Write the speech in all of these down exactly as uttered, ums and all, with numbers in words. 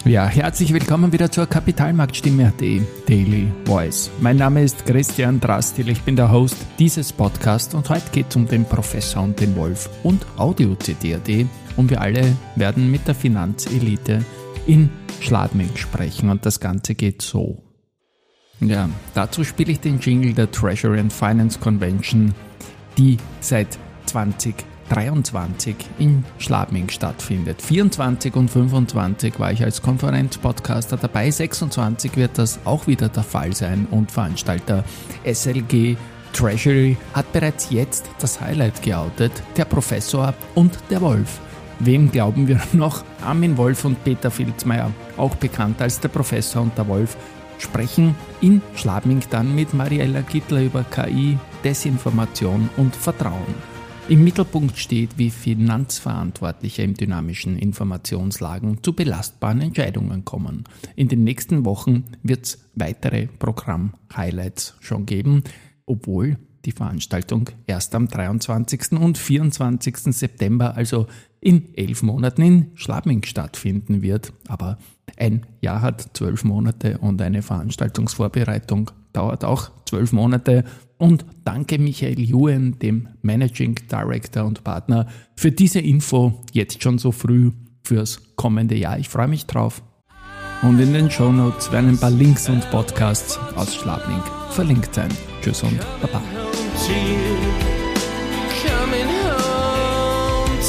Ja, herzlich willkommen wieder zur Kapitalmarktstimme.at Daily Voice. Mein Name ist Christian Drastil, ich bin der Host dieses Podcasts und heute geht es um den Professor und den Wolf und Audio C D punkt A T und wir alle werden mit der Finanzelite in Schladming sprechen und das Ganze geht so. Ja, dazu spiele ich den Jingle der Treasury and Finance Convention, die seit zwanzig dreiundzwanzig in Schladming stattfindet. vierundzwanzig und fünfundzwanzig war ich als Konferenzpodcaster dabei, sechsundzwanzig wird das auch wieder der Fall sein und Veranstalter S L G Treasury hat bereits jetzt das Highlight geoutet, der Professor und der Wolf. Wem glauben wir noch? Armin Wolf und Peter Filzmeier, auch bekannt als der Professor und der Wolf, sprechen in Schladming dann mit Mariella Gittler über K I, Desinformation und Vertrauen. Im Mittelpunkt steht, wie Finanzverantwortliche in dynamischen Informationslagen zu belastbaren Entscheidungen kommen. In den nächsten Wochen wird es weitere Programm-Highlights schon geben, obwohl die Veranstaltung erst am dreiundzwanzigsten und vierundzwanzigsten September, also in elf Monaten in Schladming stattfinden wird. Aber ein Jahr hat zwölf Monate und eine Veranstaltungsvorbereitung dauert auch zwölf Monate. Und danke Michael Juen, dem Managing Director und Partner, für diese Info jetzt schon so früh fürs kommende Jahr. Ich freue mich drauf. Und in den Shownotes werden ein paar Links und Podcasts aus Schladming verlinkt sein. Tschüss und Baba.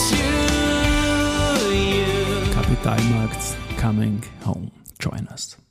Capital Markets coming home. Join us.